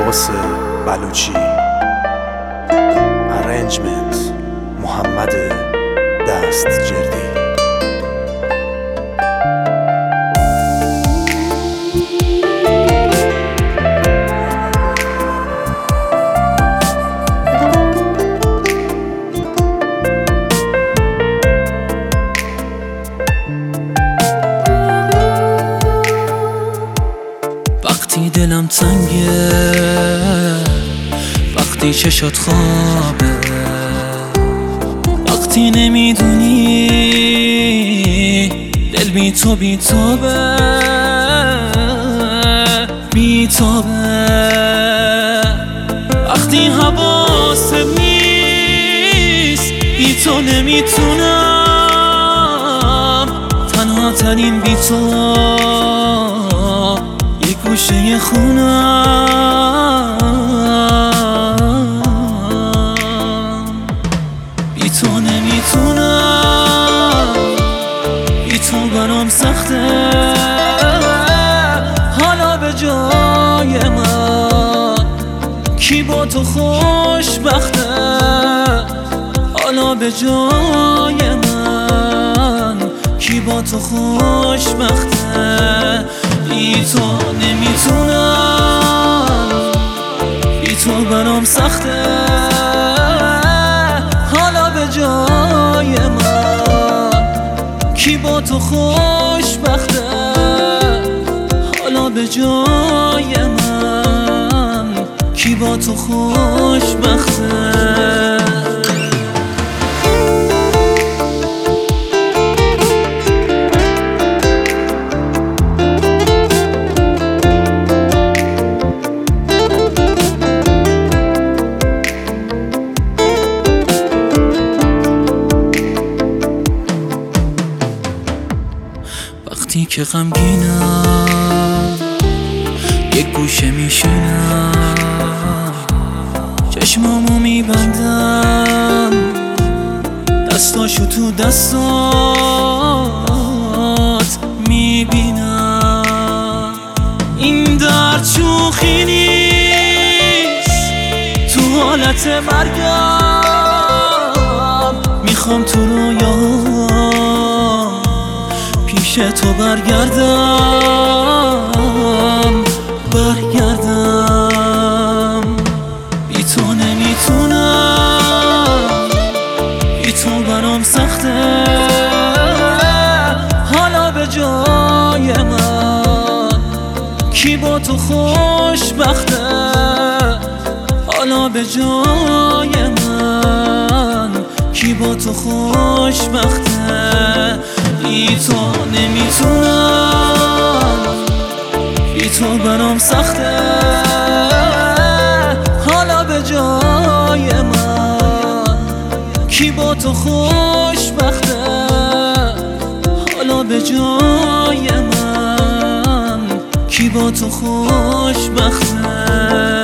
عباس بلوچی. ارنجمنت محمد دستجردی. وقتی دلم تنگه، وقتی چشات خوابه، وقتی نمیدونی دل بی تو بیتابه بیتابه، وقتی حواسم نیست بی تو نمیتونم تنها ترین بی تو گوشه خونم، بی تو نمیتونم، بی تو برام سخته. حالا به جای من کی با تو خوشبخته؟ حالا به جای من کی با تو خوشبخته؟ بی تو نمیتونم، بی تو برام سخته. حالا به جای من کی با تو خوشبخته؟ حالا به جای من کی با تو خوشبخته؟ وقتی که غمگینم یک گوشه میشینم، چشمامو میبندم، دستاشو تو دستات میبینم. این درد شوخی نیست، تو حالت مرگم میخوام تو رویام پیش تو برگردم بی تو نمیتونم، بی تو برام سخته. حالا به جای من کی با تو خوشبخته؟ حالا به جای من کی با تو خوشبخته؟ بی تو نمیتونم، بی تو برام سخته. حالا به جای من کی با تو خوشبخته؟ حالا به جای من کی با تو خوشبخته؟